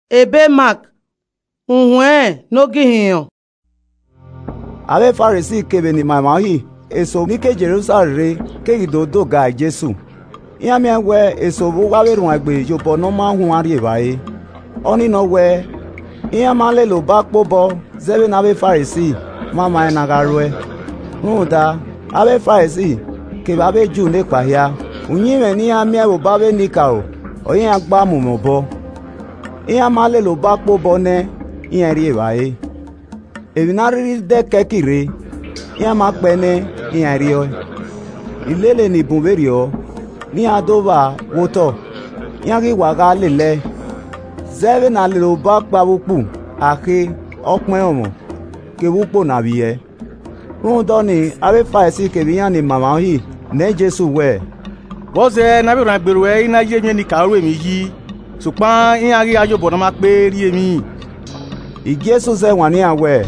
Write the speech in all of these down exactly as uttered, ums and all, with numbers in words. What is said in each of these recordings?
ebe Mark unhwe nogihion. Ave Pharisee kebe ni mamahi eso ni ke Jerusalem ke idodo ga Jesu. Iya mi we eso bu wa we run agbe yobo no ma hun ari bae. Oni no we iya ma le lo ba pobo zebe na Ave Pharisee mama na garwe. Nuda Ave Pharisee ke ba be ju ne pa ya. Unyi me ni ami e ba be ni ka o. Oyin agba mu mo bo. Iya ma le lo ba pobo ne iya ri bae. Evinari de kekire iya ma pene iya ri o. Ilele ni bunverio ni adova woto yangi waga lele zeve na lelo ba pa wupu ake opin omo ke wupo na biye run do ni Ave Pharisee ke biyan ni mama hi ne Jesu we boze na bi ran gbero e ina ye mi ni karu emi yi supan yangi ajobo na ma pe ri emi I Jesu se wan ni awe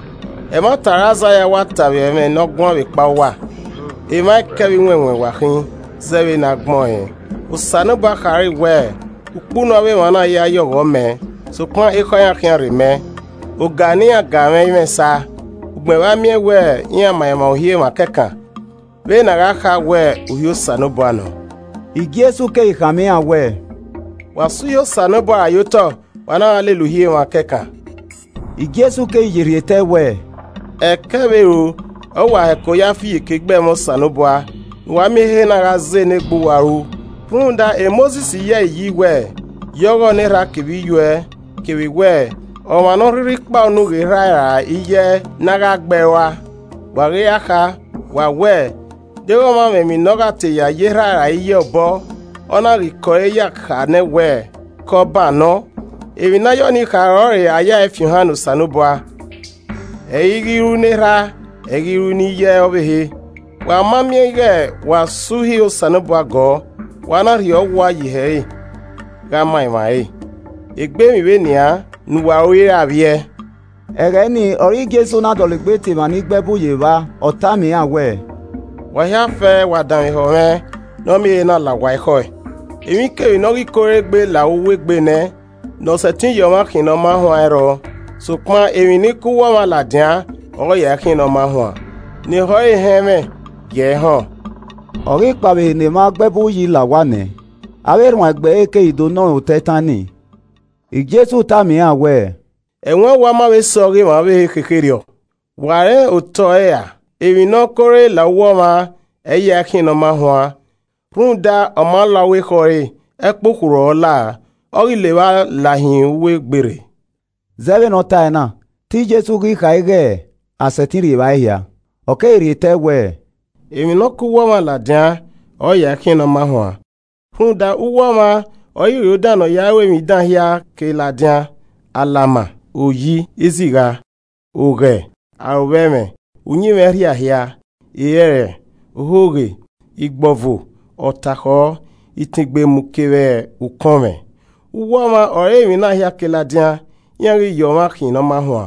e mo taraza ya wa tabe me no gbon bi pa wa e ma ke bi wenwen wa kin zewe na gbon usanu bakari we ukunu abe wana ya yogo me so kwa iko ya kian re me ogani aga me mesa ugbe wa mi we yin ma ma ohie ma keka we na ga ka we uhio sanu bano I Jesu ke ikame awe wasu yo sanu ba ayoto wana hallelujah ma keka I Jesu ke yiriete we e kebe o o wa ko ya fi kegbe mo sanu ba wa mi he na ga ze ne gbuwaru funda e Moses ye yi we yogo ne ra kibi yue kibi we o ma no riri pa onu ge ra iye na ga gbe wa wa re aka wa we de o ma me mi no ga te ya ye ra iye obo ona ri ko e ya ka ne we ko ba no e bi na yo ni ka ro re aya e fi hanu sanubwa e yigiru ne ra e giru ni ye obehe wa mamie ge wa suhi osanubwa go wa na ri owa yi he ga mai mai egbe mi we nia nuwa oire abie ere ni ori Jesu na dole gbe ti ma ni gbe boye wa ota mi awe wa ya fe wa dan ho me no mi na la wa ho emi ke no ri kore gbe la owe gbe ne no se tin yo ma kin no ma ho ero so pa emi ni ku wa ma la dia o ya kin no ma ho ni ho e he me ye ho ori pabe ni ma gbe boyi la wa ne awe run agbe ke ido no o tetani I Jesu ta mi awe e won wa ma we so ri ma we kekere o wa re o to e ya emi no kore la wo ma e ya kin no ma ho runda o ma la we kore e pokuro la ori le wa lahin we gbere zebe no ta na ti Jesu ri kaige asetiri ba ya o ke ri te we emi no ku wo ma la dia o ya kin no ma ho funda uwo ma o yiri da no ya we mi dan ya ke la dia alama oyi iziga oge aweme unyi me ri ahia iyere ohoge igbovo otako itigbe mukewe ukome uwo ma ore mi na ya ke la dia yan ri yo ma kin no ma ho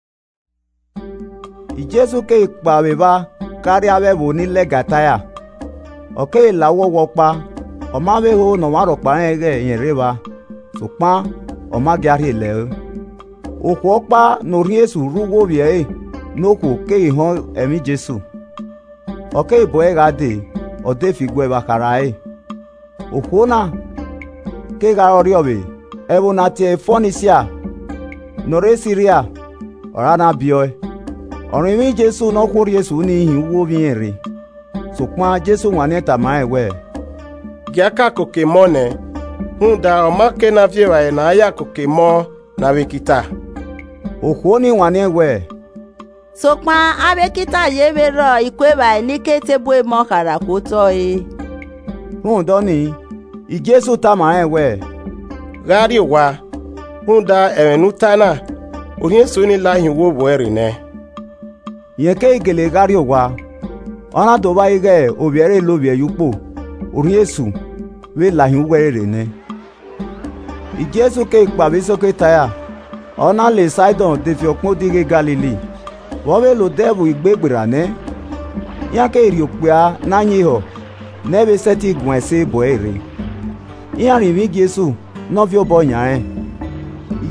I Jesu ke ipa be ba kari abe bo ni le gataya o ke la wo wo pa o ma be ho no ma ro pa ege yin re ba so pa o ma gari le o ko pa no ri Jesu rugo bi e no ko ke ho emi Jesu o ke bo e ga de o de fi gwe ba kara e o ko na ke ga ori obe e bo na tie fonisia no re Siria ora na bio ọ̀rìn mi Jésù no ko Jésù ni hin wo bi ere so pa Jésù wan ni ta ma ewe giaka koke mone hunda o ma ke na vie wa na ya koke mo na wekita o ko ni wan ni ewe so pa abekita ye be ro ikwe ba ni kete bo e mo kara ko to e hunda ni I Jésù ta ma ewe gari wa hunda ewenu tana orin so ni lahin wo bo ere ne ye ke igele gari wa ona to ba ige obiere lo bi yupo ori Jesu we lahin were ne I Jesu ke ipa bi so ke taya ona le Sidon de fi okun dige Galilee wo we lo debu igbegbera ne ya ke ri opia na yin ho ne be seti gun ese bo ere ya ri mi Jesu no fi obo yan e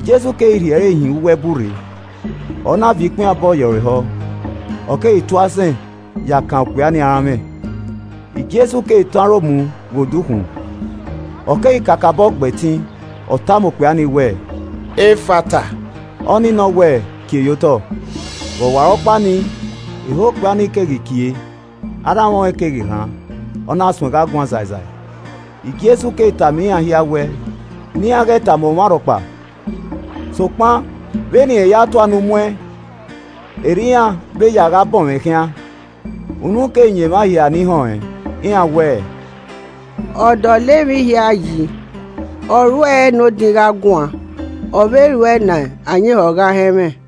Jesu ke ri ere hin we bure ona vi pin abo yore ho o ke itu asen ya kan pe ani ara me Jesu ke taro mu woduhun o ke kakabo gbetin o ta mo pe ani we Efata oni no we kiyoto wo wa opa ni iho pe ani kegi kie ara won ekegi han ona sun ga gun zaizai Jesu ke ta mi ahia we ni age ta mo maropa so pan beni e ya to anu mwe eriya be ya ga bon me kian unu ke yin ma ya ni han e in awe Ọ̀dọ̀ Léwi hia yi oru e no dira gun oberu e na anyi hoga heme